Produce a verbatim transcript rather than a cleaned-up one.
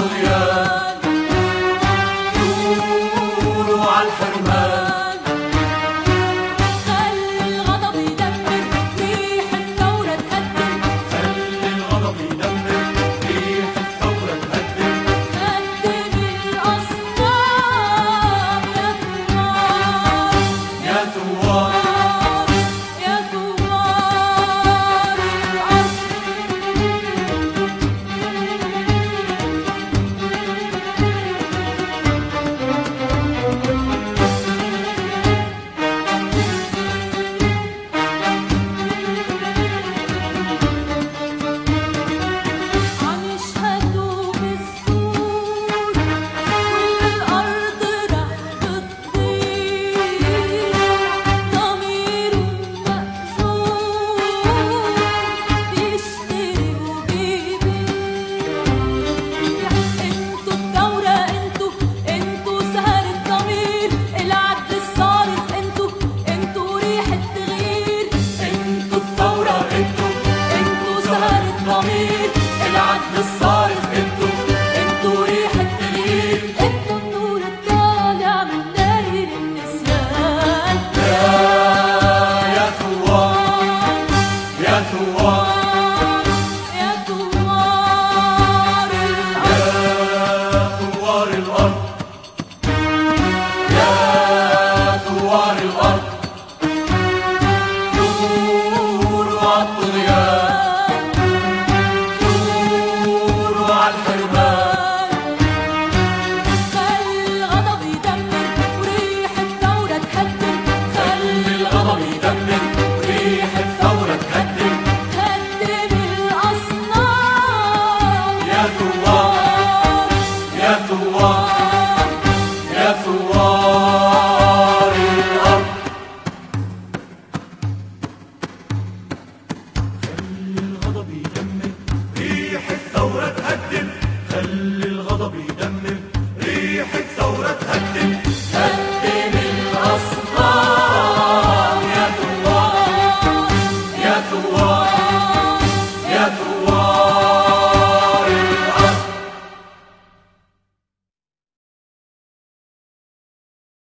عالطغيان، ثوروا عالحرمان. خلي الغضب يدمر، ريح الثورة تهدم. خلي الغضب يدمر، ريح الثورة تهدم. هدم الأصنام يا ثوار، يا ثوار، يا ثوار الأرض. عم يشهدوا بالسور، والأرض رح تطير. ضميرهم مأجور، بيشتري وبيبيع. انتو الثورة، انتو انتو سهر الضمير، العد الصارخ. انتو انتو ريح التغيير. انتو الثورة، انتو انتو سهر الضمير، العدل الصارخ. انتو انتو ريح التغيير. انتو النور الطالع من داير النسيان. يا يا ثوار، يا ثوار، يا ثوار الأرض. يا ثوار الأرض، يا ثوار الأرض. ثوروا عالطغيان، ثوروا عالحرمان. خلي الغضب يدمر، وريح الثورة تهدم. خلي الغضب يدمر، ريح الثورة تهدم. هدم الأصنام يا ثوار، يا ثوار، يا ثوار الأرض. خلي الغضب يدمر، ريح الثورة تهدم. خلي الغضب يدمر، ريح الثورة تهدم. هدم الأصنام يا ثوار، يا ثوار.